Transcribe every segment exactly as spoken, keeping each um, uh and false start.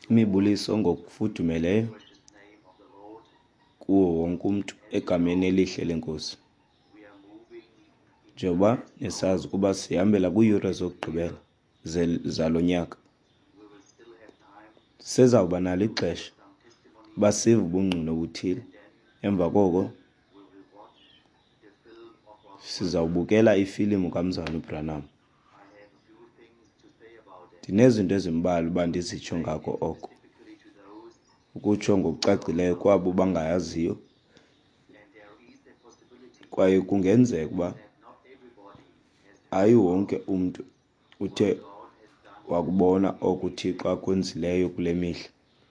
Imibuliso ngokufudumeleyo kuwo wonke umuntu egameni elihle lenkosi. Njengoba nesazi ukuba sihambela kwiiyure zokugqibela zalo nyaka, sizawuba nalo ixesha uba sive ubungqina obuthile. Emva koko sizawubukela ifilimu kaMzala uBranham. Ndinezinto ezimbalwa uba ndizitsho ngako oko, ukutsho ngokucacileyo kwabo bangayaziyo, kwaye kungenzeka uba hayi wonke umntu uthe wakubona oku uThixo akwenzileyo kule mihla.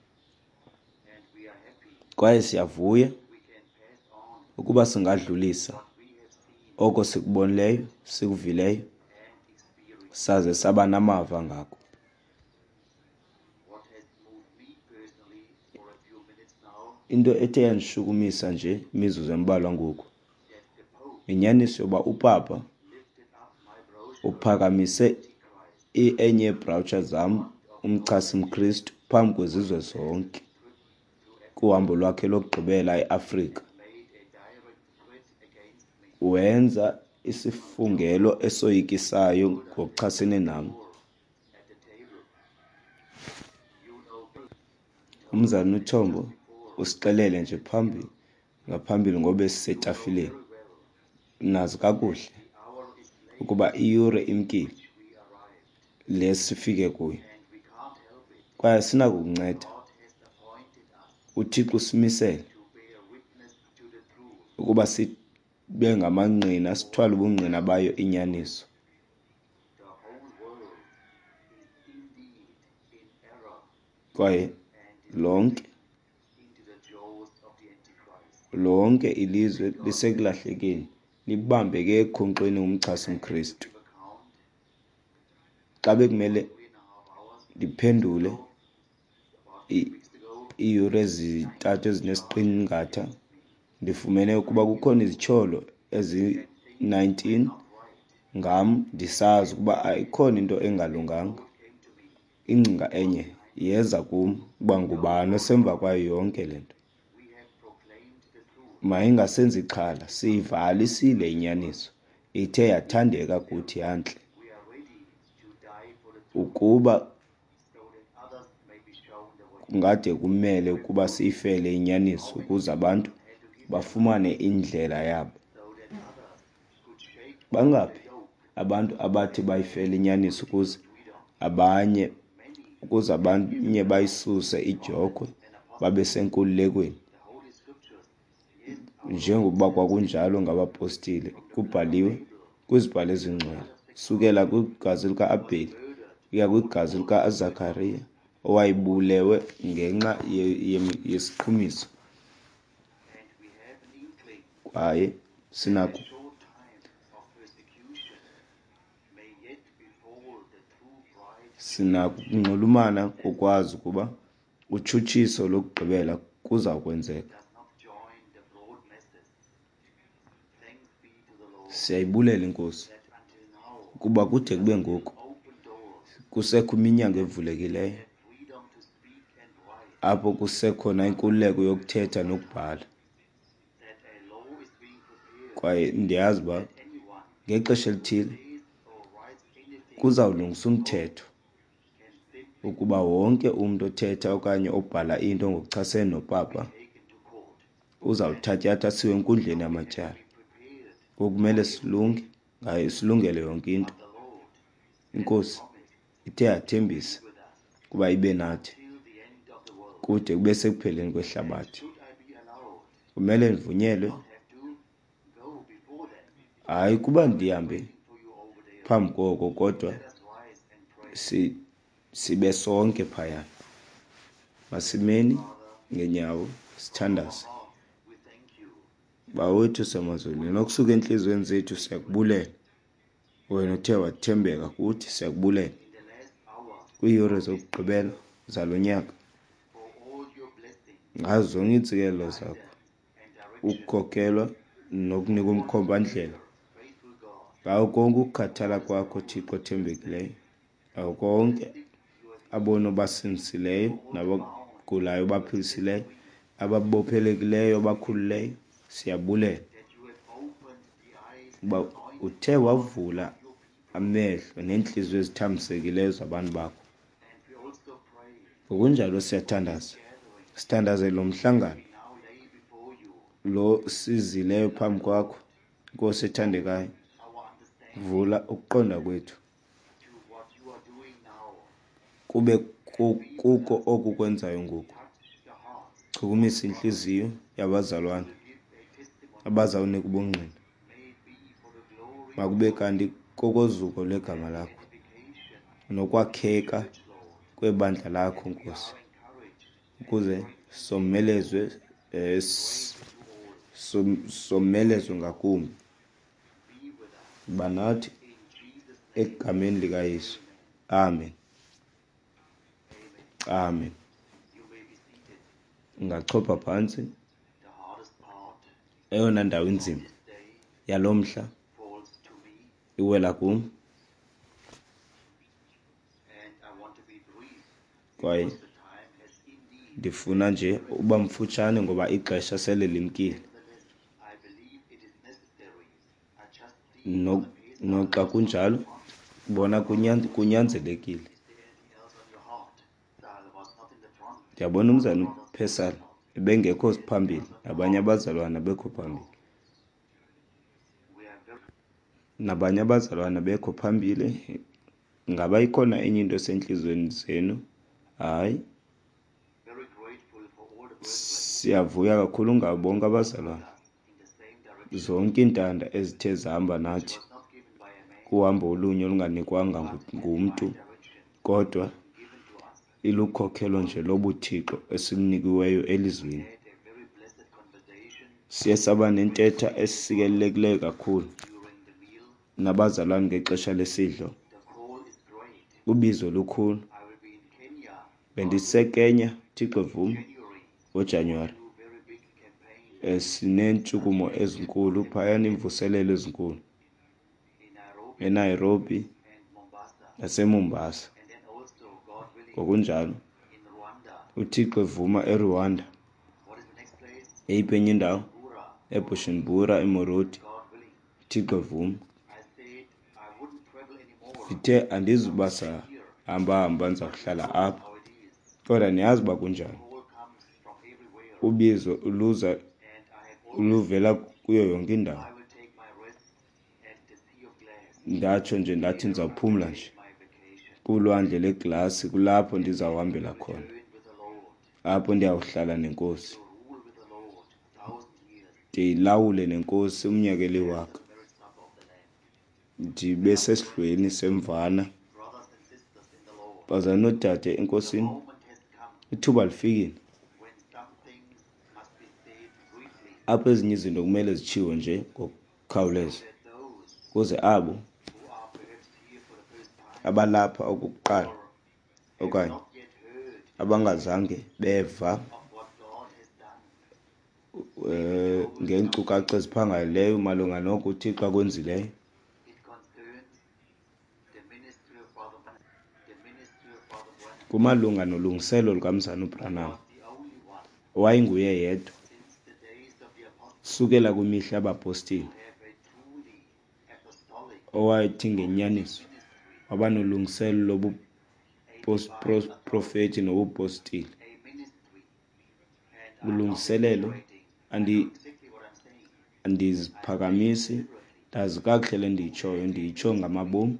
Kwaye siyavuya ukuba singadlulisa oko sikubonileyo, sikuvileyo, saze saba namava ngako. Into ethe yandishukumisa nje imizuzu embalwa ngoku, yinyaniso yoba uPapa uphakamise enye yeebrawutsha zam, umchasi mKristu, phambi kwezizwe zonke kuhambo lwakhe lokugqibela eAfrika. Wenza isifungelo esoyikisayo ngokuchasene nam. UMzana uThombo usixelele nje phambili ngaphambili ngobe sisetafileni, nazi kakuhle ukuba iyure imkile le sifike kuyo, kwaye sinakukunceda. uThixo usimisele ukuba sibe ngamangqina, sithwale ubungqina bayo inyaniso. Kwaye lonke lonke ilizwe lisekulahlekeni, libambeke ekhonkqweni umchasi mKristu. Xa bekumele ndiphendule iiyure ezintathu ezinesiqingatha, ndifumene ukuba kukhona izityholo ezi-nineteen ngam, ndisazi ukuba ayikhona into engalunganga. Ingcinga enye yeza kum uba ngubani osemva kwayo yonke le nto. Mayingasenzi ixhala, siyivalisile inyaniso, ithe yathandeka kuthi yantle. Ukuba kungade kumele ukuba siyifele inyaniso ukuze abantu bafumane indlela yabo. Bangaphi abantu abathi bayifele inyaniso ukuze abanye ukuze abanye bayisuse idyokwe babe senkululekweni, njengokuba kwakunjalo ngabapostile. Kubhaliwe kwizibhalo ezingcwele, sukela kwigazi lika-Abheli uya kwigazi likaZakhariya owayebulewe ngenxa yesiqhumiso. Kwaye sinako sinako ukunxulumana kokwazi ukuba utshutshiso lokugqibela kuza kwenzeka. Siyayibulela inkosi ukuba kude kube ngoku kusekho iminyango evulekileyo apho kusekhona inkululeko yokuthetha nokubhala. Kwaye ndiyazi uba ngexesha elithile kuzawulungiswa umthetho ukuba wonke umntu othetha okanye obhala into ngokuchasene noPapa uzawuthatyathwa asiwe enkundleni yamatyala. Ngokumele silunge ngaye, silungele yonke into. Inkosi ithe yathembisa ukuba ibe nathi kude kube sekupheleni kwehlabathi. Kumele ndivunyelwe, hayi kuba ndihambe phambi koko, kodwa si sibe sonke phayana. Masimeni ngeenyawo sithandaze. Bawethu semazulwini, nokusuka entliziyweni zethu siyakubulela. Wena uthe wathembeka kuthi, siyakubulela. Kwiiyure zokugqibela zalo nyaka, ngazo zonke iintsikelelo zakho, ukukhokelwa nokunika umkhombandlela. Ngawo konke ukukhathala kwakho, Thixo othembekileyo, ngawo konke abona basinsileyo nabagulayo baphilisileyo, ababophelekileyo bakhululeyo. Siyabulela uba uthe wavula amehlo nenhliziyo ezithambisekileyo zabantu bakho. Ngokunjalo siyathandaza, sithandaze lo mhlangano lo sizileyo phambi kwakho. Nkosi ethandekayo, vula ukuqonda kwethu kube kuko okukwenzayo ngoku. Chukumisa inhliziyo yabazalwane abazawunika ubungqina, makube kanti kokozuko lwegama lakho nokwakheka kwebandla lakho, Nkosi, ukuze somelezwe eh, somelezwe ngakumbi. Banathi egameni likaYesu, amen. Amen. Ngachopha phansi. Eyona ndawo inzima yalomhla iwela kum, kwaye ndifuna nje uba mfutshane ngoba ixesha sele limkile. Noxa kunjalo bona kunyanzelekile. Ndiyabona umzana uPesala ebengekho phambili, nabanye abazalwana bekho phambili. Nabanye abazalwana bekho phambili. Ngaba ikhona enye into esentliziyweni zenu? Hayi. Siyavuya kakhulu ngabo bonke abazalwana. Zonke iintanda ezithe zihamba nathi kuhambo olunye olunganikwanga ngumntu, kodwa ilukhokhelo nje lobuthixo esilinikiweyo elizweni. Siye saba nentetha esikelelekileyo kakhulu nabazalwane ngexesha lesidlo. Ubizo lukhulu. Bendisekenya, Thixo vuma, ngoJanuwari. Sineentshukumo ezinkulu phayana, imvuselelo ezinkulu eNairobi naseMombasa. Ngokunjalo uThixo evuma eRwanda. Eyiphi enye indawo? eBujumbura, eMoroti. UThixo evuma. Ndithe andizuba sahamba hamba ndiza kuhlala apha, kodwa niyazi uba kunjani. Ubizo uluza uluvela kuyo yonke indawo. Ndatsho nje ndathi ndizawuphumla nje kulwandle leglasi, kulapho ndizawuhambela khona, apho ndiyawuhlala nenkosi, ndiyilawule nenkosi umnyakeli wakhe, ndibe sesidlweni semvana. Bazalwane nodade enkosini, ithuba lifikile apho ezinye izinto kumele zitshiwo nje ngokukhawuleza, ukuze abo abalapha okokuqala okanye abangazange beva um ngeenkcukacha eziphangaleleyo malunga noko uThixo akwenzileyo, kumalunga nolungiselo lukaMzana uBranham, owayinguye yedwa sukela kwimihla yabapostile, owayethi ngenyaniso waba nolungiselo lobuprofethi nobupostile. Ulungiselelo andiziphakamisi, ndazi kakuhle le ndiyitshoyo, ndiyitsho ngamabomi.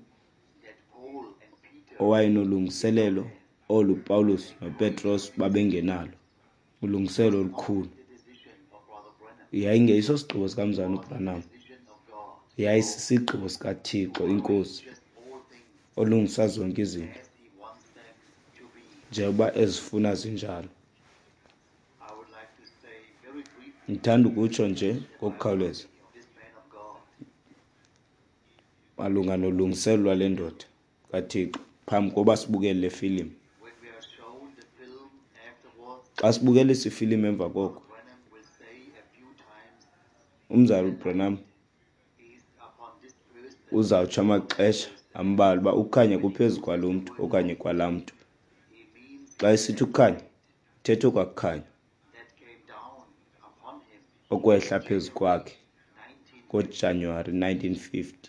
Owayenolungiselelo olu Pawulos noPetros babengenalo, ulungiselo olukhulu. Yayingeyiso sigqibo sikamzana uBranham, yayisisigqibo sikaThixo inkosi olungisa zonke izinto njengoba ezifuna zinjalo. Ndithanda ukutsho nje ngokukhawuleza malunga nolungiselo lwale ndoda kaThixo phambi koba sibukele le filim. Xa sibukele esi filim emva koko, umzala uBranham uzawutsho amaxesha ambalwa uba ukhanya kuphezu kwalo mntu okanye kwalaa mntu xa esithi ukhanya thetho kwakukhanya okwehla phezu kwakhe ngoJanuwari nineteen fifty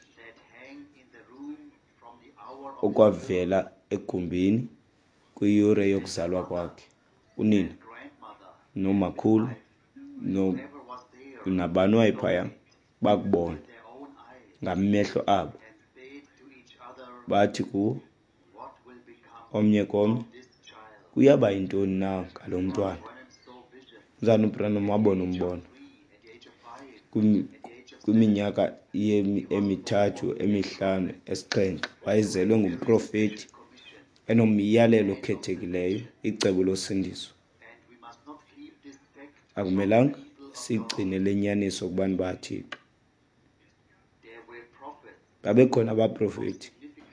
okwavela egumbini kwiyure yokuzalwa kwakhe. Unina nomakhulu no nabani wayephaya bakubona ngamehlo abo, bathi kuwo omnye komnye, kuyaba yintoni na ngalo mntwana? UMzana uBranham wabona umbono kwiminyaka emithathu emihlanu esixhenxe. Wayezelwe ngumprofethi enomyalelo okhethekileyo, icebo losindiso. Akumelanga sigcine lenyaniso kubantu baThixo. Babekhona abaprofethi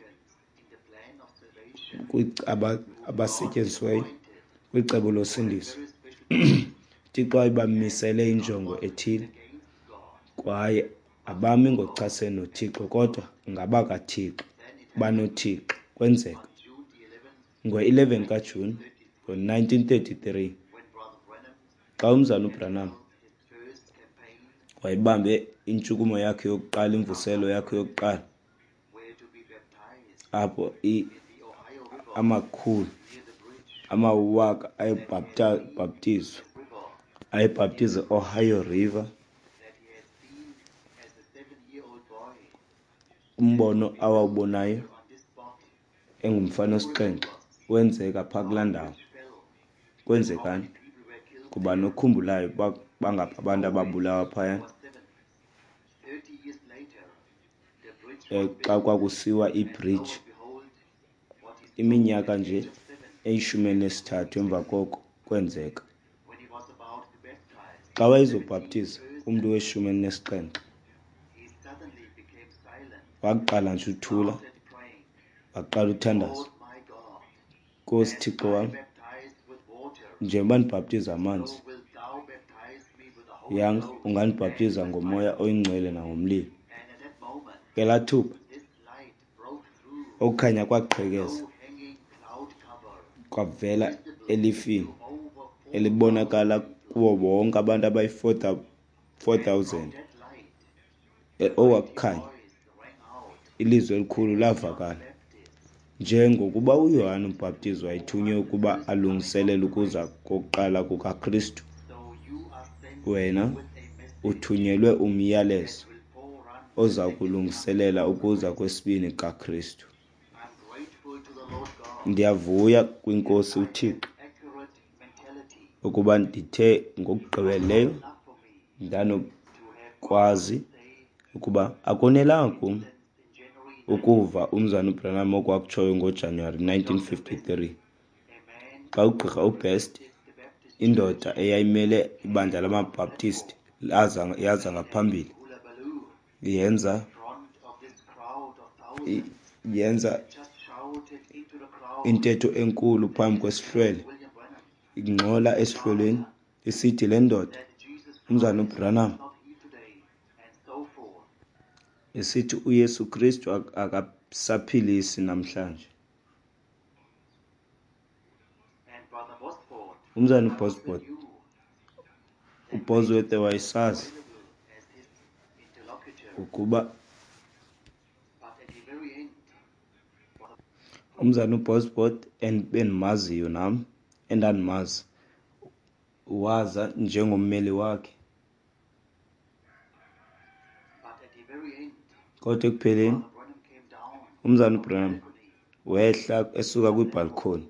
abasetyenzisweyo kwicebo losindiso. Thixo wayebamisele injongo ethile kwaye abami ngochasene noThixo kodwa ngabakaThixo, banoThixo. Kwenzeka ngo-eleven kaJuni ngo-nineteen thirty-three xa uMzana uBranham wayebambe intshukumo yakhe yokuqala, imvuselo yakhe yokuqala, apho amakhulu amawaka ayebhaptizwa ayebhaptiza Ohio River. Umbono awawubonayo engumfana osixhenxe wenzeka phaa kulaa ndawo. Kwenzekani? Kuba nokhumbulayo bangapha abantu ababulawa phaya xa kwakusiwa ibridge iminyaka nje eyishumi enesithathu emva koko kwenzeka. Xa wayezobhaptiza umntu weshumi elinesixhenxe waqala nje uthula, waqala uthandaza. Nkosi Thixo wam, njengoba ndibhaptiza amanzi, yanga ungandibhaptiza ngomoya oyingcwele nangomlilo. Ngelaa thuba ukukhanya kwaqhekeza, kwavela elifini elibonakala kuwo bonke abantu abayi-four thousand. Owakukhanya ilizwi elikhulu lavakala, njengokuba uYohane uMbhaptizi wayethunywe ukuba alungiselele ukuza kokuqala kukaKristu. Wena uthunyelwe umyalezo oza kulungiselela ukuza kwesibini kaKristu. Ndiyavuya kwinkosi uThixo ukuba ndithe ngokugqibeleyo ndanokwazi ukuba akonelanga kum ukuva uMzana uBranham okwakutshoyo ngoJanuwari nineteen fifty-three xa uGqirha uBest, indoda eyayimele ibandla lamaBaptist, yaza ngaphambili yenza yenza intetho enkulu phambi kwesihlwele, ingxola esihlweleni isithi le ndoda uMzana uBranham esithi uYesu Kristu akasaphilisi namhlanje. uMzana uBosworth uBosworth wayesazi ukuba uMzana uBosworth endimaziyo nam endandimazi waza njengommeli wakhe, kodwa ekupheleni uMzana uBranham wehla esuka kwibhalkhoni,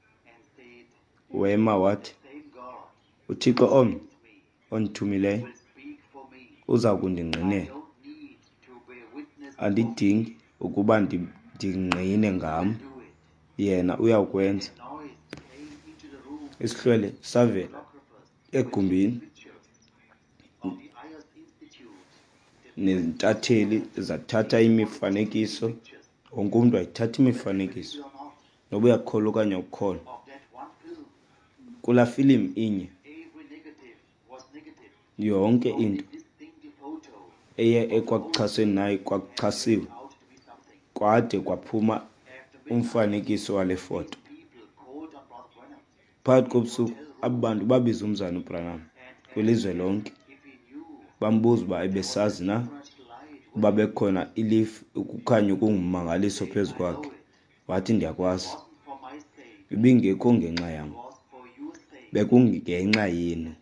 wema wathi, uThixo omnye ondithumileyo uza kundingqinela. Andidingi ukuba ndingqine ngam, yena uyawukwenza. Isihlwele savela egumbini nentatheli zathatha imifanekiso. Wonke umntu wayithatha imifanekiso, noba uyakholwa okanye awukholwa. Kulaa filim inye yonke into eye ekwakuchasene nayo kwakuchasiwe kwade kwaphuma umfanekiso wale foto. Phakathi kobusuku abantu babiza umzana uBranham kwilizwe lonke, bambuza uba ebesazi na uba bekhona ilifu ukukhanya kungummangaliso phezu kwakhe. Wathi, ndiyakwazi, ibingekho ngenxa yam, bekungenxa yenu.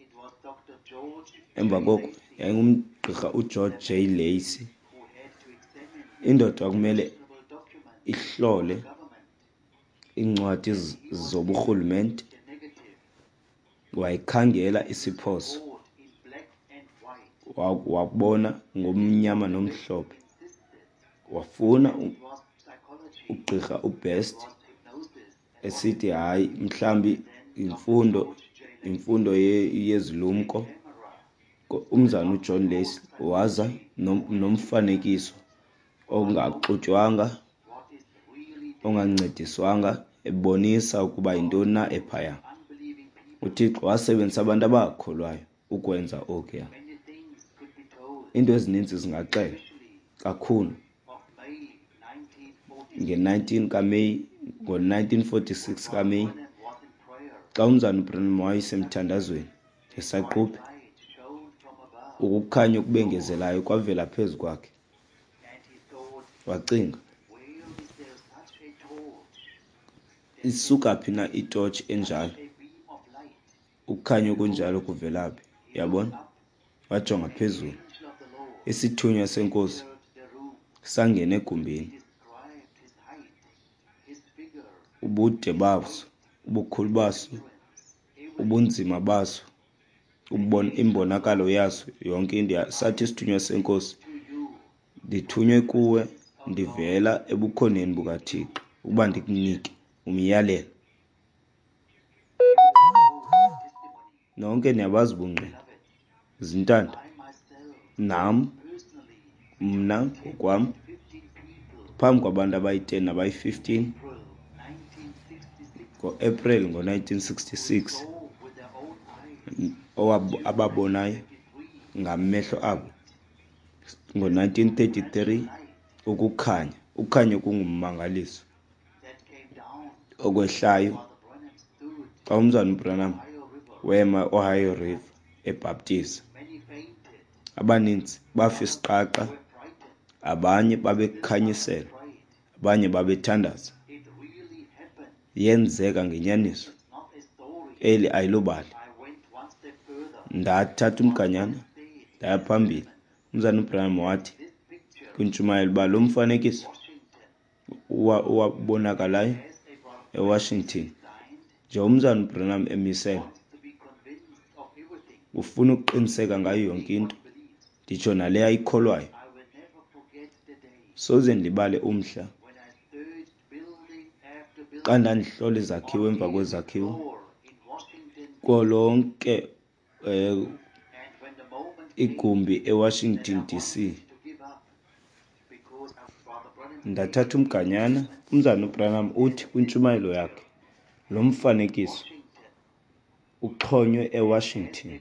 Emva koko yayingumgqirha uGeorge J. Lacey, indoda kumele ihlole iincwadi zoburhulumente, wayikhangela isiphoso, wabona ngomnyama nomhlophe, wafuna ugqirha uBest esithi hayi mhlambi imfundo imfundo yezilumko. Umzana uJohn Lacey waza nomfanekiso ongaxutywanga, ongancediswanga, ebonisa ukuba yintoni na ephaya. UThixo wasebenzisa abantu abakholwayo ukwenza okuya. Into ezininzi zingaxela kakhulu. nge-nineteen kaMeyi, ngo-nineteen forty-six kaMeyi, xa umzana uBranham wayesemthandazweni esaquphe, ukukhanya okubengezelayo kwavela phezu kwakhe. Wacinga, isuka phi na itotshi enjalo, ukukhanya okunjalo kuvelaphi? Yabona, wajonga phezulu. Isithunywa senkosi sangena egumbini. Ubude baso, ubukhulu baso, ubunzima baso, imbonakalo yaso, yonke into. Sathi isithunywa senkosi, ndithunywe kuwe, ndivela ebukhoneni bukaThixo ukuba ndikunike umyalelo. Nonke niyabazi ubungqina, zintanda. Nam, mna ngokwam, phambi kwabantu abayi-ten nabayi-fifteen, ngo-April ngo-nineteen sixty-six, ababonayo ngamehlo abo. Ngo-nineteen thirty-three, ukukhanya, ukukhanya kungummangaliso okwehlayo. Xa umzana uBranham wema Ohio River ebhaptiza, abaninzi bafa isiqaqa, abanye babekhanyisela, abanye babethandaza. Yenzeka ngenyaniso. Eli ayilobali. Ndathatha umganyana ndaya phambili. Umzana uBranham wathi kwintshumayelo uba lo mfanekiso uwabonakalayo eWashington nje umzana uBranham emisele, ufuna ukuqiniseka ngayo yonke into, nditsho nale ayikholwayo. Soze ndibale umhla xa ndandihlola izakhiwo emva kwezakhiwo kulo lonke um igumbi eWashington D C. Ndathatha umganyana. Umzana uBranham uthi kwintshumayelo yakhe, lo mfanekiso uxhonywe eWashington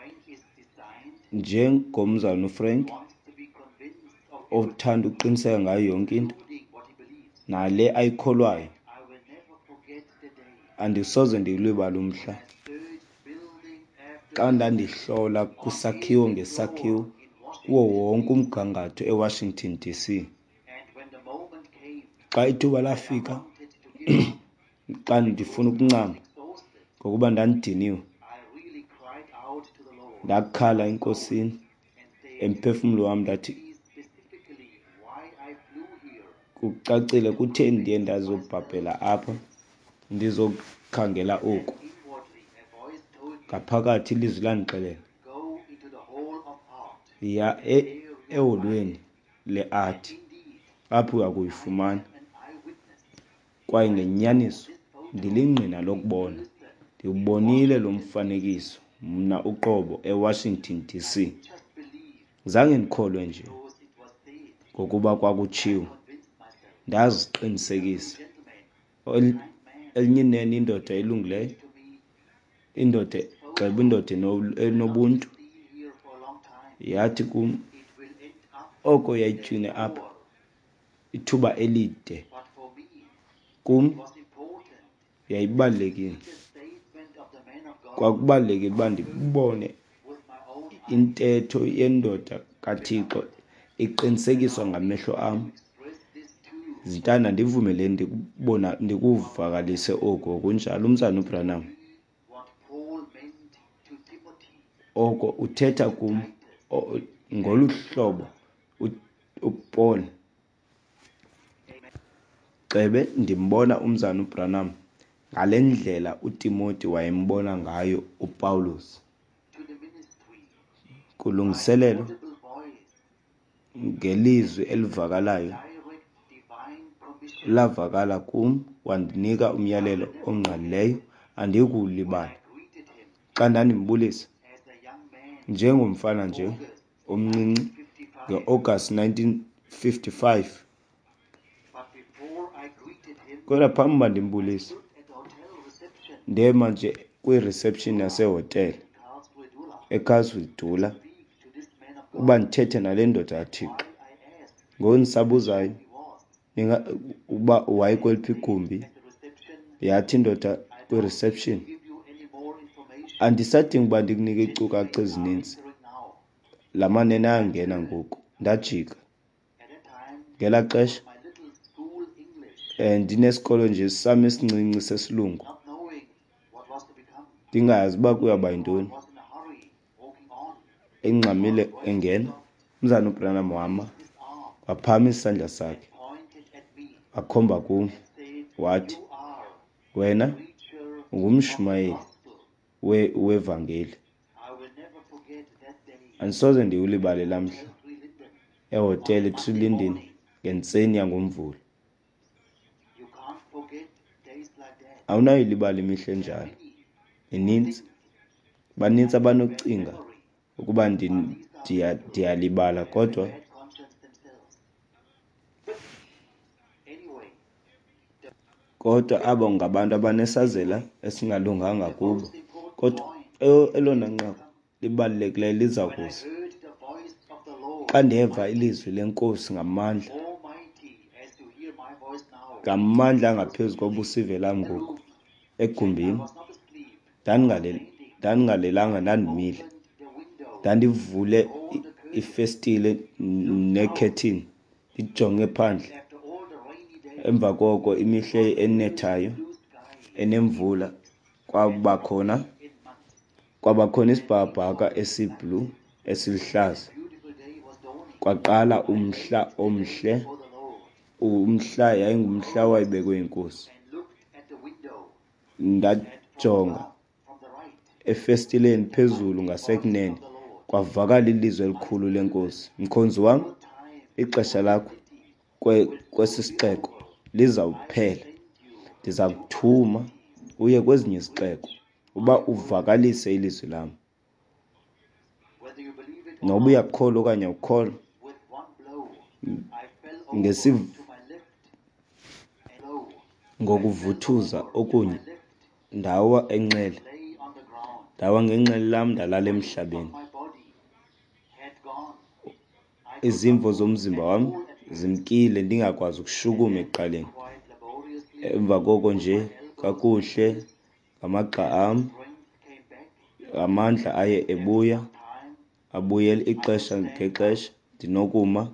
njengomzana uFrank othanda uqiniseka ngayo yonke into, nale ayikholwayo. Andisoze ndilibale umhla xa ndandihlola kwisakhiwo ngesakhiwo kuwo wonke umgangatho eWashington D C. Xa ithuba lafika, xa ndifuna ukuncama ngokuba ndandidiniwe, ndakhala enkosini, emphefumlo wam ndathi, kucacile, kutheni ndiye ndazobhabhela apha ndizokhangela oku? Ngaphakathi ilizwi landixelela, ya eholweni le-art, apho uya kuyifumana. Kwaye ngenyaniso ndilingqina lokubona, ndiwubonile lo mfanekiso mna uqobo eWashington D C. Zange ndikholwe nje ngokuba kwakutshiwo, ndaziqinisekisa. Elinye inene, indoda elungileyo, indoda gxebe, indoda enobuntu, yathi kum, oko yayityhini apha ithuba elide, kum yayibalulekile. kwakubalulekile uba ndibone intetho yendoda kaThixo iqinisekiswa ngamehlo am. Zintanda ndivumeleni ndikubona ndikuvakalise oko kunjalo umzana uBranham. Oko uthetha kum ngolu hlobo uPaul Xebe ndimbona umzana uBranham ngale ndlela uTimothy wayembona ngayo uPaulus. Kulungiselelo ngelizwi elivakalayo lavakala kum, wandinika umyalelo ongqalileyo andikuwulibala. Xa ndandimbulisa njengomfana nje omncinci nge-August nineteen fifty-five, kodwa phambi uba ndimbulise ndema nje kwi-reception yasehotel eCarlswil Dula uba ndithethe nale ndoda kaThixo. Ngoku ndisabuzayo uba wayekweliphi igumbi, yathi indoda kwi-reception, andisadingi uba ndikunike iinkcukacha ezininzi, la manene ayangena ngoku. Ndajika ngelaa xesha um ndinesikolo nje sam esincinci sesilungu, ndingayazi uba kuyawuba yintoni. Engxamile engena umzana uBranham wama waphama isandla sakhe wakhomba kum wathi, wena ungumshumayeli wevangeli. Andisoze ndiwulibale lamhla ehotel eTree Linden ngentseni yangoMvulo. Awunayilibala imihla enjalo. Inintsi banintsi abanocinga ukuba ndiyalibala, kodwa kodwa abo ngabantu abanesazela esingalunganga kubo. Kodwa elona nqaku libalulekileyo liza kuza xa ndeva ilizwi lenkosi ngamandla, ngamandla angaphezu kobusive lam ngoku egumbini. Ndandingalelanga, ndandimile, ndandivule ifestile nekhethini ndijonge phandle. Emva koko imihla enethayo enemvula kwabakhona kwabakhona isibhakabhaka esiblue esilihlaza. Kwaqala umhla omhle. Umhla yayingumhla wayebekwe inkosi. Ndajonga efestileni phezulu ngasekunene kwavakala ilizwi elikhulu lenkosi. Mkhonzi wam, ixesha lakho kwesi sixeko lizawuphela. Ndiza kuthuma uye kwezinye izixeko uba uvakalise ilizwi lam. Noba uyakholwa okanye awukholwa, ngesiv ngokuvuthuza okunye ndawa enxele, ndawa ngenxele lam ndalala emhlabeni. Izimvo zomzimba wam zimkile ndingakwazi ukushukuma ekuqaleni. Emva koko nje kakuhle ngamagxa am amandla aye ebuya, abuyela ixesha ngexesha ndinokuma.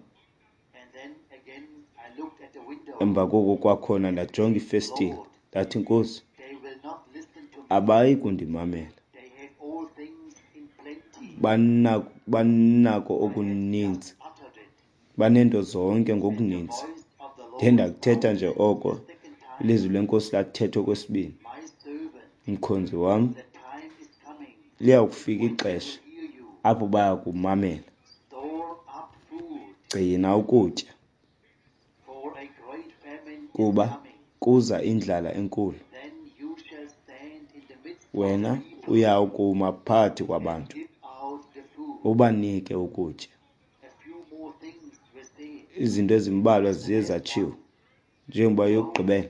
Emva koko kwakhona ndajonga ifestile ndathi, Nkosi, abayi kundimamela. Banako banako okuninzi, baneento zonke ngokuninzi. Ndiye ndakuthetha nje oko ilizwi lenkosi lathetha okwesibini. Mkhonzi wam, liya kufika ixesha apho baya kumamela. Gcina ukutya kuba kuza indlala enkulu. Wena uyawukuma phakathi kwabantu ubanike ukutya. Izinto ezimbalwa ziye zatshiwo njengoba yokugqibela,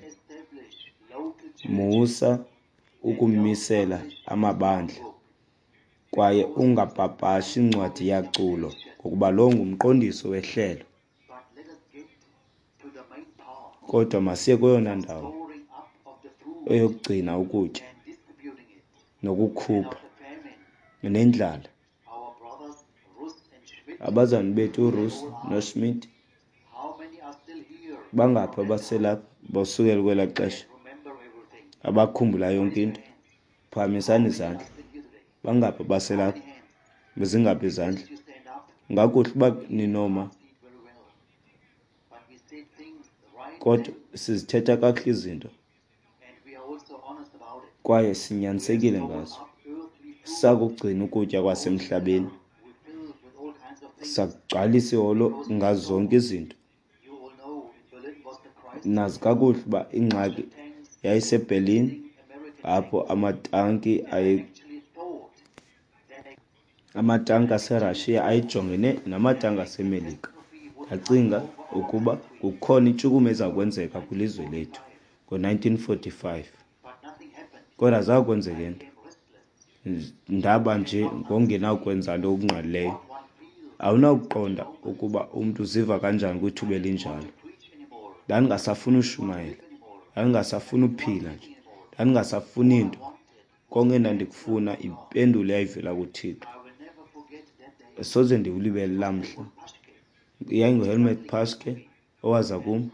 musa ukumisela amabandla kwaye ungapapashi incwadi yaculo ngokuba lo ngumqondiso wehlelo. Kodwa masiye kweyona ndawo eyokugcina ukutya nokukhupha nendlala. Abazali bethu uRus noSmith bangapha abaselapha basukela kwela xesha abakhumbula yonke into. Phakamisani izandla. Bangapha baselapha bezingaphi izandla. Ngakuhle uba ninoma kodwa sizithetha kakuhle izinto kwaye sinyanisekile ngazo. Sakugcina ukutya kwasemhlabeni, sakugcwalisa iholo ngazo zonke izinto. Nazi kakuhle uba ingxaki yayiseBerlin, apho amatanki aye amatanki aseRussia ayijongene namatanki aseMelika. Ndacinga ukuba kukhona intshukumo eza kwenzeka kwilizwe lethu ngo-nineteen forty-five. Kodwa zakwenzeka into. Ndaba nje ngongenawukwenza nto okungqalileyo. Awunawuqonda ukuba umntu uziva kanjani kwithuba elinjalo. Ndandingasafuni ushumayela, ndandingasafuni uphila nje, ndandingasafuni nto. Konke endandikufuna impendulo eyayivela kuThixo. Soze ndiwulibele lamhla. YayinguHelmut Paske owaza kum,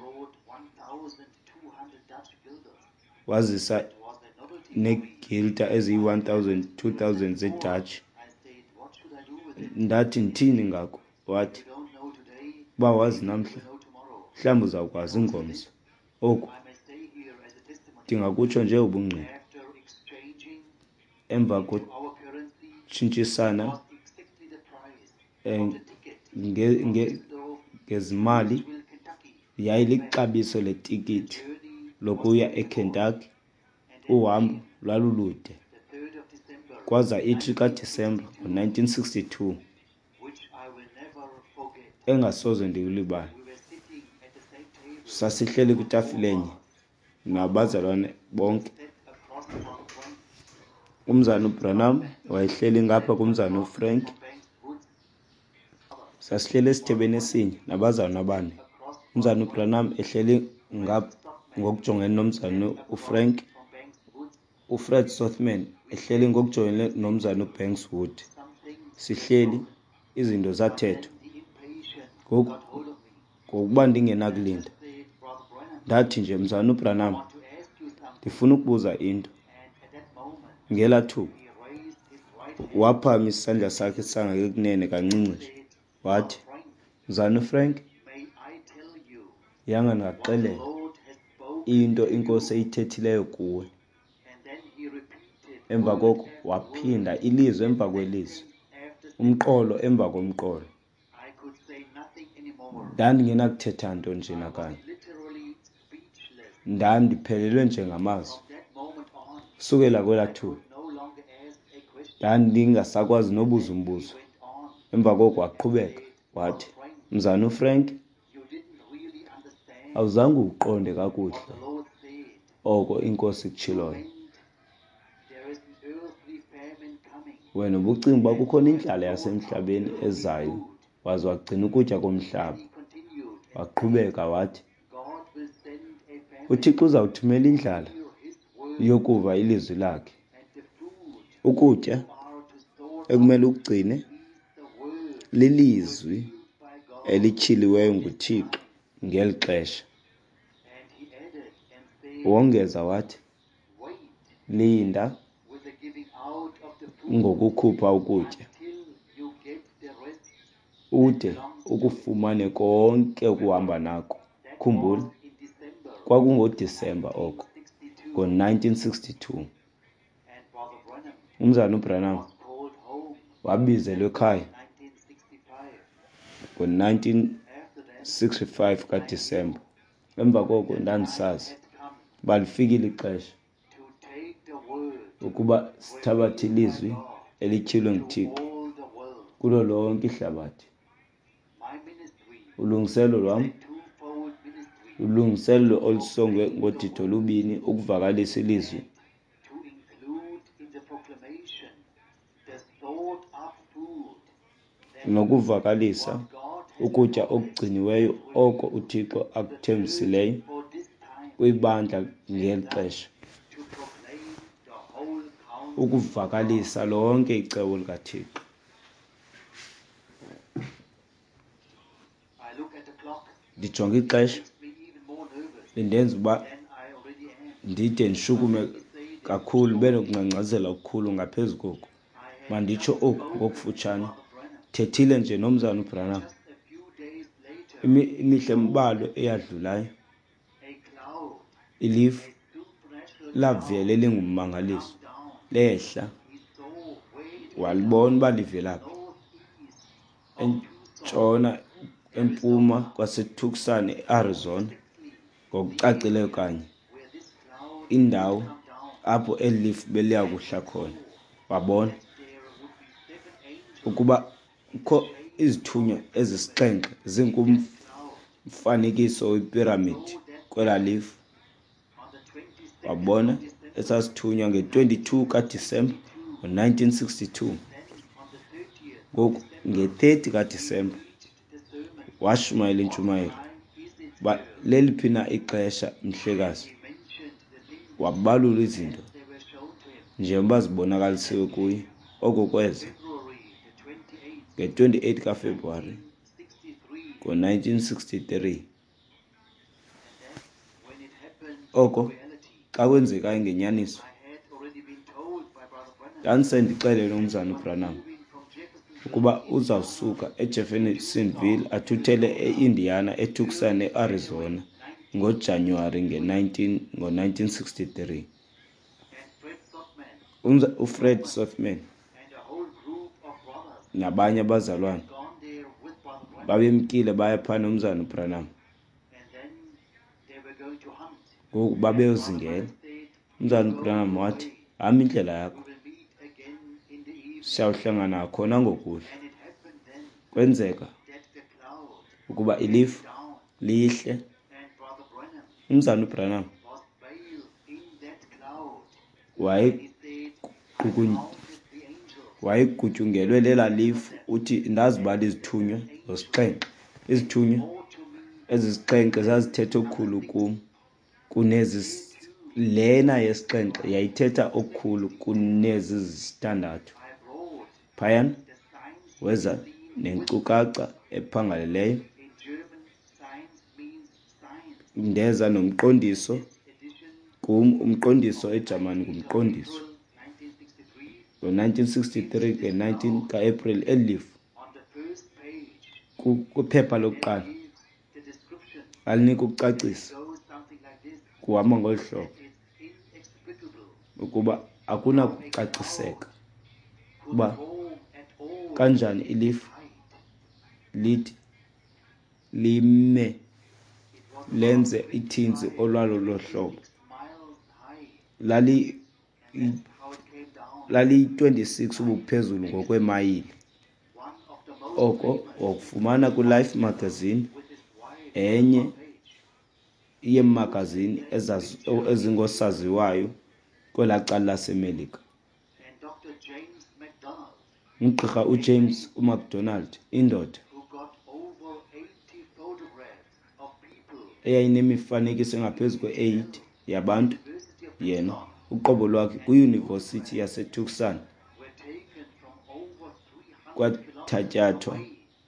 wazisa neegilta eziyi-one thousand, two thousand zeDutch. Ndathi ndithini ngako? Wathi, uba wazi namhla, mhlawumbi uzawukwazi ingomso. Oku ndingakutsho nje ubungqina. Emva kotshintshisana ngezimali, yayilixabiso letikiti lokuya eKentucky. Uhambo lwalulude. Kwaza ithi kaDisemba ngo-nineteen sixty-two, engasoze ndiwulibale. Sasihleli kwitafilenye nabazalwane bonke. Umzana uBranham wayehleli ngapha kumzana uFrank. Sasihleli esithebeni esinye nabazalwane abane. Umzana uBranham ehleli ngapha ngokujongene nomzana uFrank. uFred Sothman ehleli ngokujongene nomzana uBankswood. Sihleli, izinto zathethwa. Ngokuba ndingenakulinda, ndathi nje, mzana uBranham, ndifuna ukubuza into. Ngela thuba waphakamisa isandla sakhe sangakunene kancinci nje. Wathi, mzana uFrank, yanga ndingakuxelela into inkosi eyithethileyo kuwe. Emva koko waphinda ilizwe emva kwelizwe, umqolo emva komqolo. Ndandingenakuthetha nto nje nakanye. Ndandiphelelwe nje ngamazwi. Sukela kwela thuba ndandingasakwazi nobuza umbuzo. Emva koko waqhubeka wathi, mzana uFrank, awuzange uqonde kakuhle oko inkosi ikutshiloyo. Wena ubucinga uba kukhona indlala yasemhlabeni ezayo, waze wagcina ukutya komhlaba. Waqhubeka wathi, uThixo uzawuthumela indlala yokuva ilizwi lakhe. Ukutya ekumele ukugcine lilizwi elityhiliweyo nguThixo ngeli xesha. Wongeza wathi, linda ngokukhupha ukutya ude ukufumane konke ukuhamba nako. Khumbula, kwakungoDisemba oko ngo-nineteen sixty-two. Umzana uBranham wabizelwa ekhaya ngo-nineteen sixty-five kaDisemba. Emva koko ndandisazi uba lifikile ixesha ukuba sithabathe ilizwi elityhilwe nguThixo kulo lonke ihlabathi. Ulungiselo lwam, ulungiselo olusongwe ngodidi olubini ukuvakalisa ilizwi nokuvakalisa ukutya okugciniweyo oko uThixo akuthembisileyo kwibandla ngeli xesha. ukuvakalisa lonke icebo likaThixo. Ndijonga ixesha lindenza uba ndide ndishukume kakhulu, benokungcangcazela okukhulu ngaphezu koku. Manditsho oku ngokufutshane, thethile nje nomzana uBranham imihle embalwa eyadlulayo, ilifu lavele lingummangaliso, lehla walibona uba livelaphi. Entshona empuma kwaseTucson, eArizona, ngokucacileyo kanye indawo apho eli lifu beliya kuhla khona. Wabona ukuba kukho izithunywa ezisixhenxe zingumfanekiso wepiramidi kwela lifu. Wabona esasithunywa nge-twenty-two kaDisemba ngo-nineteen sixty-two. Ngoku nge-thirty kaDisemba washumayela intshumayelo uba leliphi na ixesha mhlekazi. Wabalula izinto njengoba zibonakalisiwe kuye. Oko kweza nge-twenty-eight kaFebruwari ngo-nineteen sixty-three. Oko xa kwenzekayo ngenyaniso ndandisendixelele umzana uBranham ukuba uzawusuka eJeffersonville athuthele e-Indiana, eTucson, e-Arizona ngoJanuwari ngo-nineteen sixty-three. uFred Softman nabanye abazalwane babemkile baya phana umzana uBranham. Ngoku babeyozingela. Umzana uBranham wathi, hamba indlela yakho, siyawuhlangana khona ngokuhle. Kwenzeka ukuba ilifu lihle. Umzana uBranham wayekutyungelwe lela lifu. Uthi ndazibala izithunywa zosixhenxe. Izithunywa ezisixhenxe zazithetha okukhulu kum kunezi. Lena yesixhenxe yayithetha okukhulu kunezi zisithandathu. Phayana weza nenkcukacha ephangaleleyo, ndeza nomqondiso kum. Umqondiso eJamani ngumqondiso. Ngo-nineteen sixty-three nge-nineteen ka-April eli lifu kwiphepha lokuqala alinika ukucacisa kuhamba ngolu hlobo ukuba akunakucaciseka uba kanjani ilifu lithi lime lenze ithinzi olwalo lohlobo. Lali lali-twenty-six ubuphezulu ngokweemayile. Oko wakufumana kwiLife magazine, enye yeemagazini ezingoosaziwayo kwelaa cala laseMelika. Ugqirha uJames uMacDonald, indoda eyayinemifanekiso engaphezu kwe-eight yabantu, yena uqobo lwakhe kwiyunivesithi yaseTucson kwathatyathwa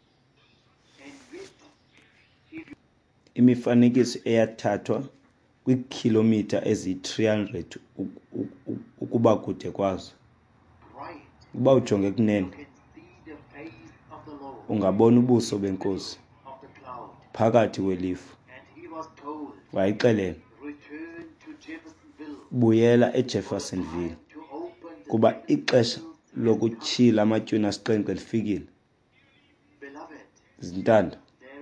imifanekiso eyathathwa kwiikhilomitha eziyi-three hundred ukuba kude kwazo. Uba ujonge kunene ungabona ubuso benkosi phakathi welifu. Wayixelela, buyela eJeffersonville kuba ixesha lokutshila amatyuni asixhenxe lifikile. Zintanda,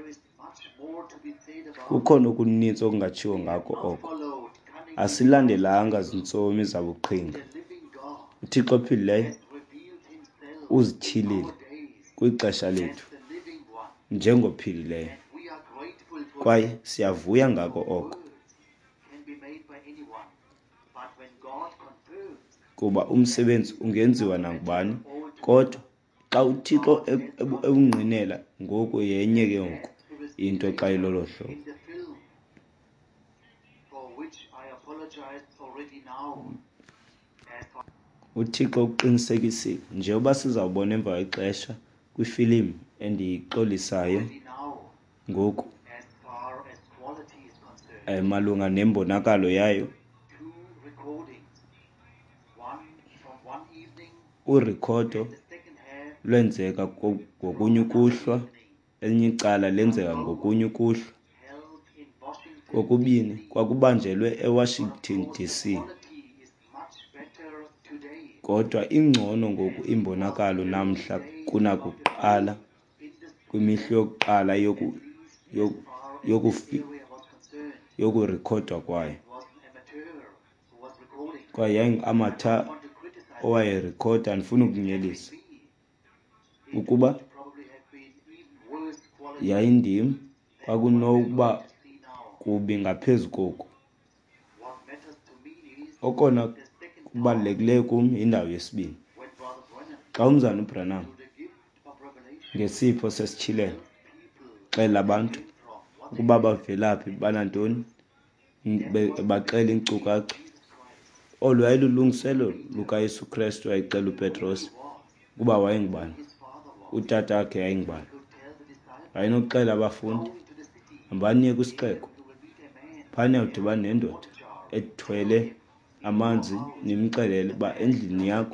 kukhona okunintsi okungatshiwo ngako oko. Asilandelanga zintsomi zabuqhinga. uThixo ophilileyo uzityhilile kwixesha lethu njengophilileyo, kwaye siyavuya ngako oko, kuba umsebenzi ungenziwa nangubani. Kodwa xa uThixo ewungqinela ngoku yenye ke ngoku into xa ilolo hlobo. uThixo uqinisekisile njengoba sizawubona emva kwexesha kwifilimu endiyixolisayo ngoku eh, malunga nembonakalo yayo. Urikhodo lwenzeka ngokunye ukuhlwa, elinye icala lenzeka ngokunye ukuhlwa. Kokubini kwakubanjelwe eWashington D C, kodwa ingcono ngoku imbonakalo namhla kunakuqala kwimihla yokuqala yoku yokurikhodwa kwayo. Kwaye yayingu-amateur owayerikhoda. Andifuna ukunyelisa ukuba yayindim, kwakunokuba kubi ngaphezu koku. Okona kubalulekileyo kum yindawo yesibini. Xa umzana uBranham ngesipho sesitshilelo xela abantu ukuba bavelaphi, banantoni, baxela iinkcukacha, olu yayilulungiselo lukaYesu Kristu ayicela uPetros ukuba wayengubani, utata wakhe yayingubani. Wayenokuxela abafundi, hambani niye kwisixeko, phana niyawudibana nendoda ethwele amanzi, nimxelele uba endlini yakho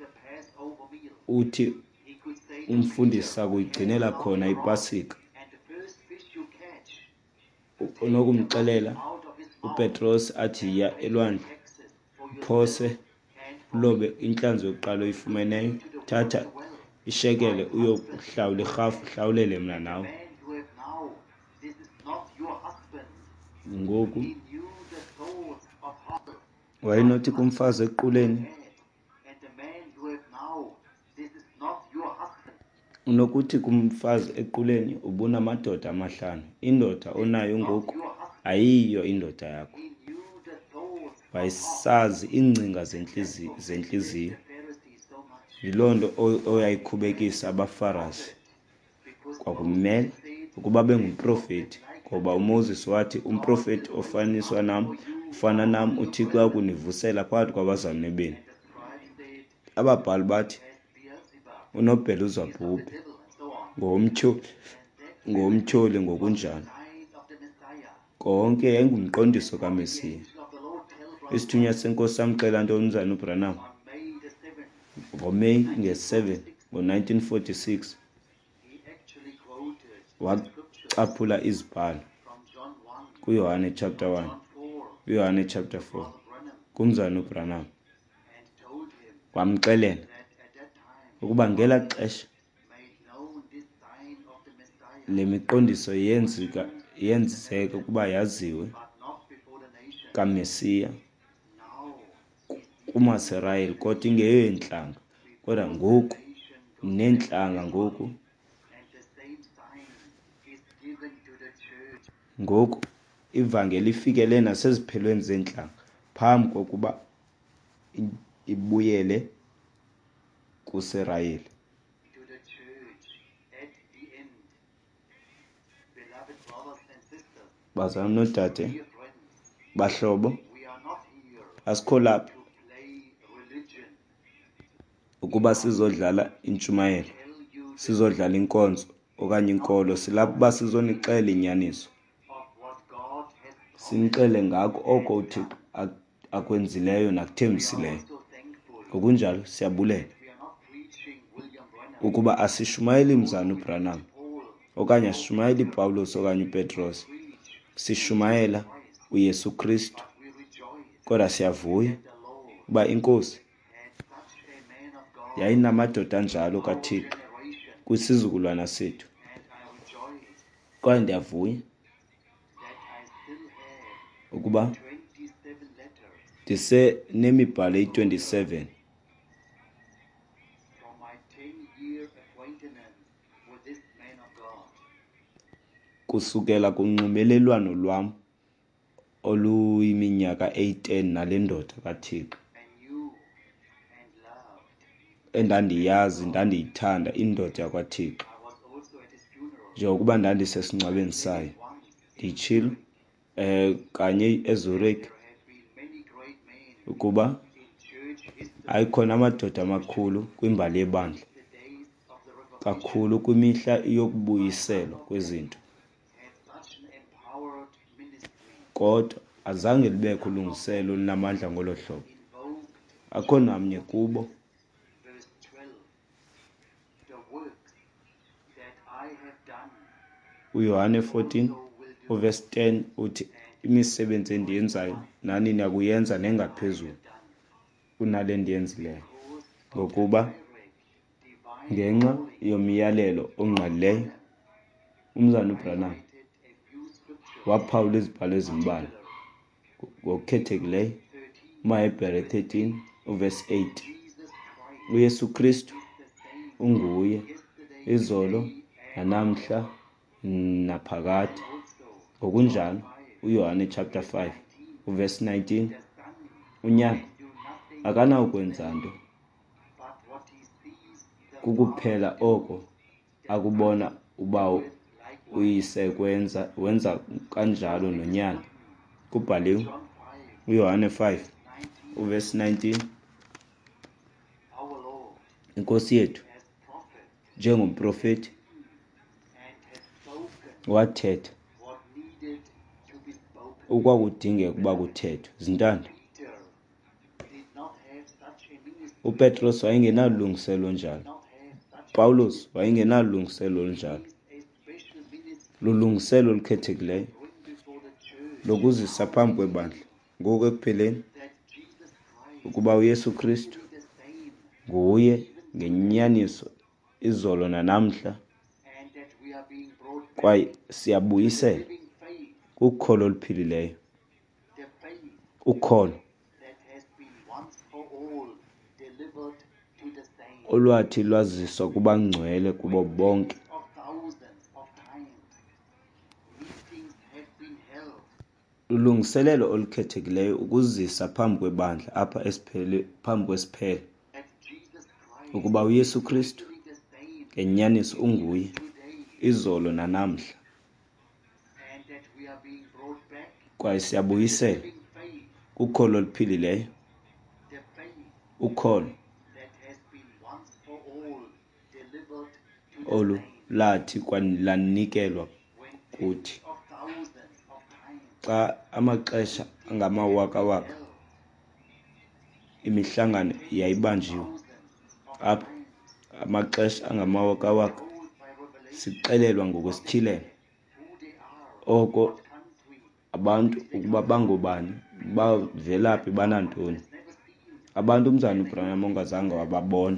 uthi umfundisi akuyigcinela khona iPasika. Unokumxelela uPetros athi ya elwandle, uphose, ulobe intlanzi yokuqala oyifumeneyo, thatha ishekele uyokuhlawula irhafu, uhlawulele mna nawe. Ngoku wayenothi kumfazi equleni, unokuthi kumfazi equleni, ubunamadoda amahlanu, indoda onayo ngoku ayiyo indoda yakho. Wayesazi iingcinga zentliziyo. Yiloo nto oyayikhubekisa abaFarisi. Kwakumele ukuba bengumprofeti, ngoba uMoses wathi umprofeti ofaniswa nam ufana nam, uThixo akunivusela phakathi kwabazalwane benu. Ababhali bathi unoBhelizebhubhi ngomtyholi ngomtyholi ngokunjalo. Konke yayingumqondiso kaMesiya. Isithunywa senkosi samxela nto umzana uBranham ngoMeyi nge-seven ngo-nineteen forty-six, wacaphula izibhalo kuYohane chapter one, kuYohane chapter four, kumzana uBranham. Wamxelela ukuba ngela xesha le miqondiso yenzeka yenzeka ukuba yaziwe kaMesiya kumaSirayeli, kodwa ingeyoyeentlanga, kodwa ngoku neentlanga ngoku ngoku ivangeli ifikele naseziphelweni zeentlanga phambi kokuba ibuyele kuSirayeli. Bazalwane nodade, bahlobo, asikho lapha ukuba sizodlala intshumayelo, sizodlala inkonzo okanye inkolo. Silapha uba sizonixelela inyaniso, sinixele ngako oko uThixo akwenzileyo nakuthembisileyo. Ngokunjalo siyabulela ukuba asishumayeli mzana uBranham okanye asishumayeli uPawulos okanye uPetros, sishumayela uYesu Kristu. Kodwa siyavuya uba inkosi yayinamadoda anjalo kaThixo kwisizukulwana sethu. Kwaye ndiyavuya ukuba ndisenemibhalo eyi-twenty-seven kusukela kunxibelelwano lwam oluyiminyaka eyi-ten nale ndoda kaThixo endandiyazi, ndandiyithanda, indoda yakwaThixo. Njengokuba ndandisesingcwabeni sayo, nditshilo um kanye eZurich ukuba ayikhona amadoda amakhulu kwimbali yebandla, kakhulu kwimihla yokubuyiselwa kwezinto. Kodwa azange libekho ulungiselo olunamandla ngolo hlobo. Akho namnye kubo uYohane fourteen uverse ten uthi, imisebenzi endiyenzayo nani niyakuyenza nengaphezulu kunale ndiyenzileyo, ngokuba ngenxa yomyalelo ongqalileyo umzana uBranham waphawula izibhalo ezimbalwa ngokukhethekileyo. uMahebhere thirteen uverse eight, uYesu Kristu unguye izolo nanamhla naphakade. Ngokunjalo uYohane chapter five uverse nineteen, unyana akanawukwenza nto kukuphela oko akubona uba uyise kwenza, wenza kanjalo nonyana. Kubhaliwe uYohane five uverse nineteen, Inkosi yethu njengomprofeti wathetha ukwakudingeka ukuba kuthethwe. Zintanda, uPetros wayengenalungiselo njalo, Pawulos wayengenalungiselo olunjalo. Lulungiselo olukhethekileyo lokuzisa phambi kwebandla ngoku ekupheleni ukuba uYesu Kristu nguye ngenyaniso izolo nanamhla, kwaye siyabuyisela kukholo oluphilileyo, ukholo olwathi lwaziswa kubangcwele kubo bonke. Ulungiselelo olukhethekileyo ukuzisa phambi kwebandla apha esiphele, phambi kwesiphelo ukuba uYesu Kristu ngenyaniso unguye izolo nanamhla, kwaye siyabuyisela kukholo oluphilileyo, ukholo olu lathi kwanilanikelwa kuthi xa amaxesha angamawakawaka imihlangano yayibanjiwe apha. Amaxesha angamawakawaka sixelelwa ngokwesithilelo oko abantu ukuba bangobani, bavelaphi, banantoni. Abantu umzana uBranham ongazange wababona.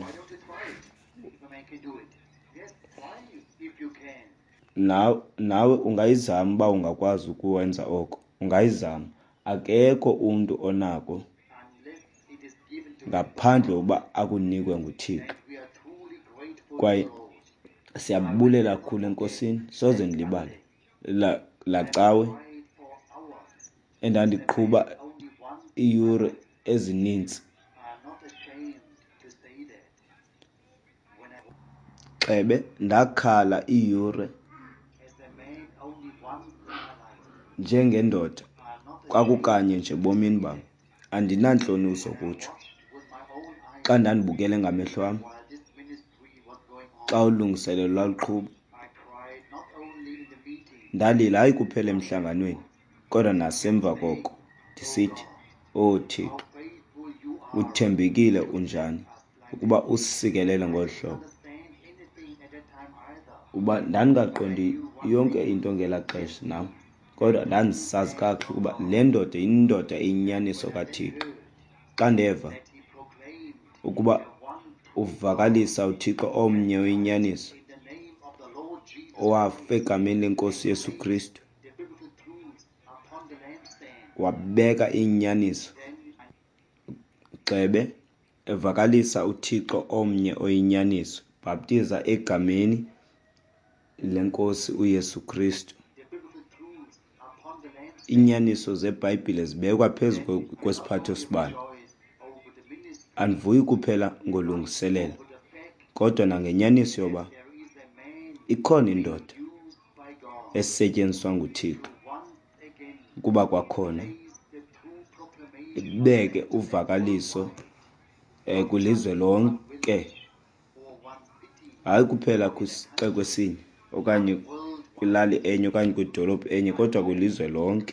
Nawe, nawe ungayizama uba ungakwazi ukuwenza oko, ungayizama. Akekho umntu onako ngaphandle uba akunikwe nguThixo, kwaye siyabulela kakhulu enkosini. Soze ndilibale la, la cawe endandiqhuba iiyure ezinintsi Xebe, ndakhala iiyure njengendoda kwakukanye nje bomini bam. Andinantloni zokutsho xa ndandibukele ngamehlo wam xa ulungiselelo lwaluqhuba. Ndalila hayi kuphela emhlanganweni kodwa nasemva koko ndisithi, oh Thixo, uthembekile unjani ukuba usikelele ngolu hlobo. Uba ndandingaqondi yonke into ngelaa xesha nam, kodwa ndandisazi kakuhle ukuba le ndoda yindoda inyaniso kaThixo. Xa ndeva ukuba uvakalisa uThixo omnye oyinyaniso owafa egameni lenkosi Yesu Kristu, wabeka inyaniso Xebe, evakalisa uThixo omnye oyinyaniso, bhaptiza egameni lenkosi uYesu Kristu. Inyaniso zeBhayibhile zibekwa phezu kwesiphatho sibalo. Andivuyi kuphela ngolungiselelo kodwa nangenyaniso yoba ikhona indoda esetyenziswa nguThixo ukuba kwakhona ibeke uvakaliso eh, kulizwe lonke, hayi kuphela kwisixeko esinye okanye kwilali enye okanye kwidolophu enye, kodwa kwilizwe lonke.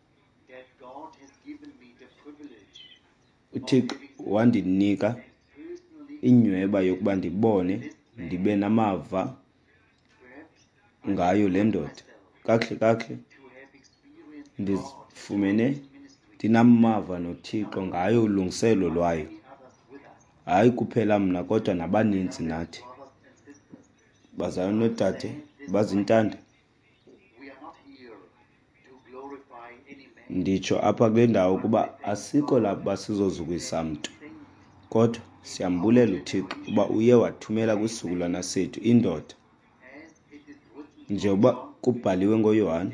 uThixo wandinika inyweba yokuba ndibone, ndibe namava ngayo le ndoda. Kakuhle kakuhle ndifumene ndinamava noThixo ngayo ulungiselo lwayo, hayi kuphela mna kodwa nabaninzi nathi. Bazalwane noodade, bazintanda, nditsho apha kule ndawo ukuba asikho lapha sizozukisa mntu, kodwa siyambulela uThixo uba uye wathumela kwisizukulwana sethu indoda, njengoba kubhaliwe ngoYohane,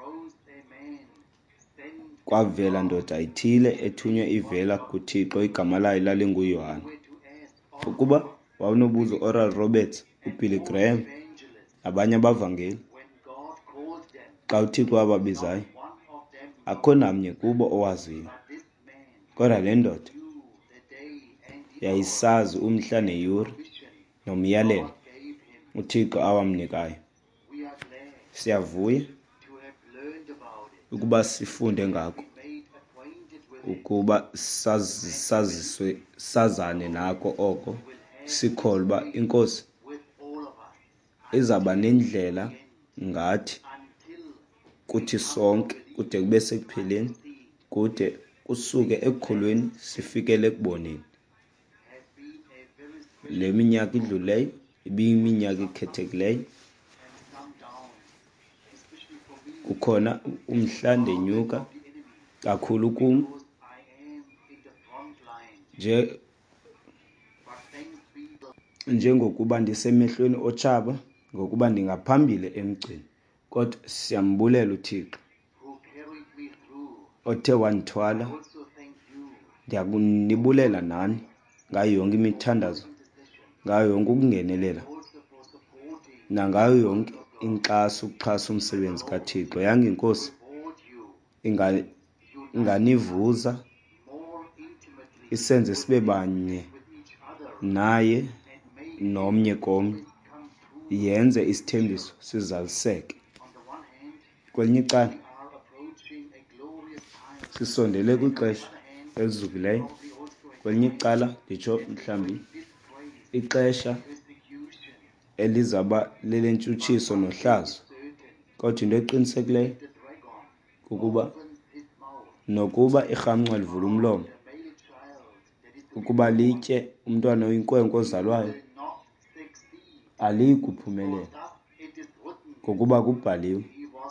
kwavela ndoda ithile ethunywe ivela kuThixo, igama layo lalinguYohane. Ukuba wawunobuza Oral Roberts, uBilly Graham, abanye abavangeli, xa uThixo wababizayo, akho namnye kubo owaziyo. Kodwa le ndoda yayisazi umhla neyure nomyalelo uThixo awamnikayo. Siyavuya ukuba sifunde ngako, ukuba saziswe sazane nako oko, sikholwa uba iNkosi izawuba nendlela ngathi kuthi sonke kude kube sekupheleni, kude kusuke ekukholweni sifikele ekuboneni. Le minyaka idluleyo ibiyiminyaka ekhethekileyo, kukhona umhla ndenyuka kakhulu kum nje njengokuba ndisemehlweni otshaba, ngokuba ndingaphambili emgceni, kodwa siyambulela uThixo othe wandithwala. Ndiyakunibulela nani ngayo yonke imithandazo, ngayo yonke ukungenelela, nangayo yonke inkxaso, ukuxhasa umsebenzi kaThixo. Yanga iNkosi inganivuza, isenze sibe banye naye nomnye komnye, yenze isithembiso sizaliseke. Kwelinye icala sisondele kwixesha elizukileyo, kwelinye icala nditsho mhlawumbi ixesha elizaba lelentshutshiso nohlazo, kodwa into eqinisekileyo kukuba nokuba irhamncwa livula umlomo, ukuba litye umntwana oyinkwenkwe ozalwayo, aliyi kuphumelela, ngokuba kubhaliwe,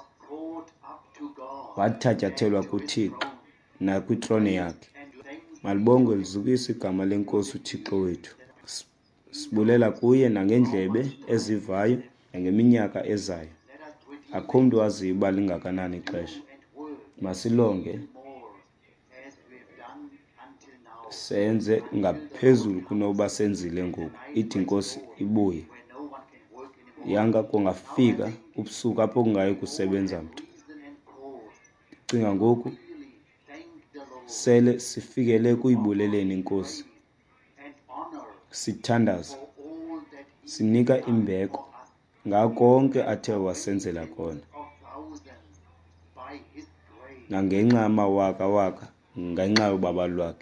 wathatyathelwa kuThixo nakwitrone yakhe. Malibongwe lizukise igama leNkosi uThixo wethu. Sibulela kuye nangendlebe ezivayo nangeminyaka ezayo. Akho mntu waziyo uba lingakanani ixesha. Masilonge senze ngaphezulu kunoba senzile ngoku. Ithi iNkosi ibuye. Yanga kungafika ubusuku apho kungayi kusebenza mntu. Ndicinga ngoku sele sifikele kuyibuleleni iNkosi, sithandaza, sinika imbeko ngakonke athe wasenzela kona, nangenxa yamawaka waka, ngenxa yobaba lwakhe.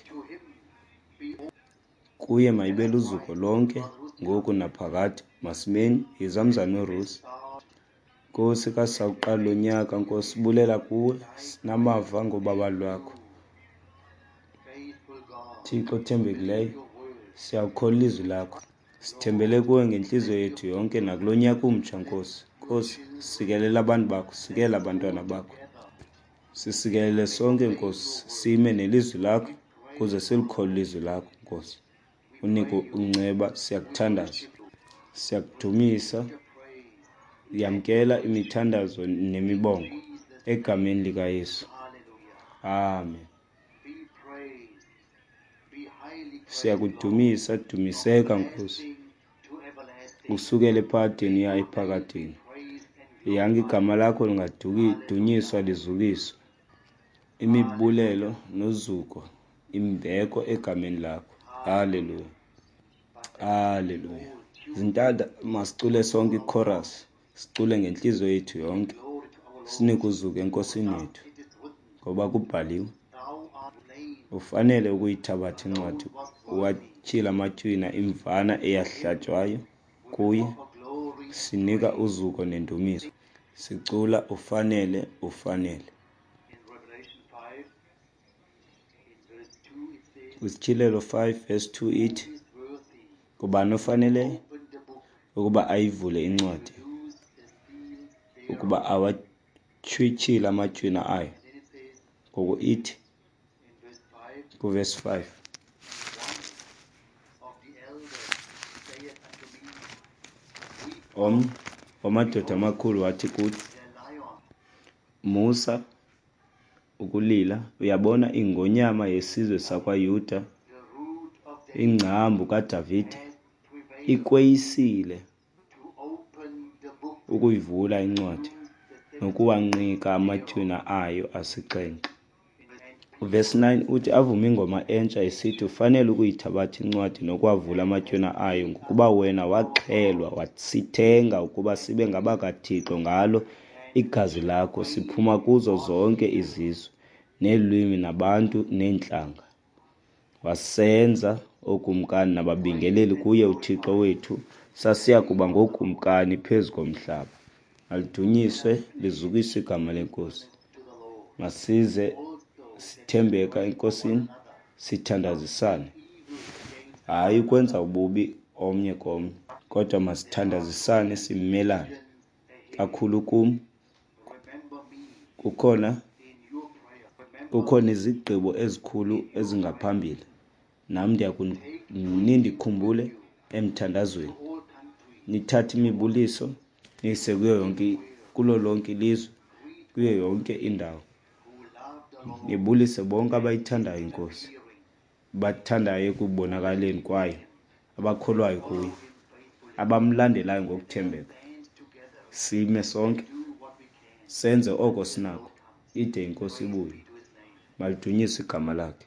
Kuye mayibe luzuko lonke, ngoku naphakade. Masimeni yiza mzana uRusi. Nkosi kasawuqala lo nyaka, Nkosi sibulela kuwe, sinamava ngobaba lwakho. Thixo othembekileyo, siyawukholwa ilizwi lakho, sithembele kuwe ngentliziyo yethu yonke nakulo nyaka umtsha. Nkosi, Nkosi sikelela abantu bakho, sikela abantwana bakho, sisikelele sonke Nkosi, sime nelizwi lakho kuze silikholwe ilizwi lakho. Nkosi unike unceba, siyakuthandaza, siyakudumisa, yamkela imithandazo nemibongo egameni likaYesu, amen. Siyakudumisa, dumiseka Nkosi, usukele ephakadeni uya ephakadeni. Yanga igama lakho lingadunyiswa lizukiswe, imibulelo nozuko, imbeko egameni lakho. Hallelujah. Hallelujah. Zintada masicule sonke i-chorus. Sicule ngenhliziyo yethu yonke. Sinike uzuko enkosini yethu. Ngoba kubhaliwe. Ufanele ukuyithabatha incwadi. Uwatshila amatywina imvana eyahlatshwayo kuye. Sinika uzuko nendumiso. Sicula ufanele ufanele. Isitshilelo five verse two ithi, kubani ofanele ukuba ayivule incwadi, ukuba awatshwitshile amatywina ayo. Ngoku ithi kuverse five, omnye wamadoda amakhulu wathi kuthi, musa ukulila, uyabona ingonyama yesizwe sakwaYuda, ingcambu kaDavide, ikweyisile ukuyivula incwadi nokuwancika amatywina ayo asixhenxe. Verse nine uthi, avume ingoma entsha esithi, ufanele ukuyithabatha incwadi nokuwavula amatywina ayo, ngokuba wena waxhelwa wasithenga ukuba sibe ngabakaThixo ngalo igazi lakho, siphuma kuzo zonke izizwe, neelwimi nabantu neentlanga. Wasenza ookumkani nababingeleli kuye uThixo wethu, sasiya kuba ngookumkani phezu komhlaba. Malidunyiswe lizukiswe igama lenkosi. Masize sithembeka enkosini, sithandazisane, hayi ukwenza ububi omnye komnye, kodwa masithandazisane simelane. Kakhulu kum kukhona kukhona izigqibo ezikhulu ezingaphambili. Nam ndiyakunindikhumbule emthandazweni. Nithathe imibuliso niyise kuyo yonke, kulo lonke ilizwe, kuyo yonke indawo. Nibulise bonke abayithandayo inkosi, bathandayo ekubonakaleni kwayo, abakholwayo kuyo, abamlandelayo ngokuthembeka. Sime sonke, senze oko sinako, ide inkosi ibuye. Malidunyiswe igama lakhe.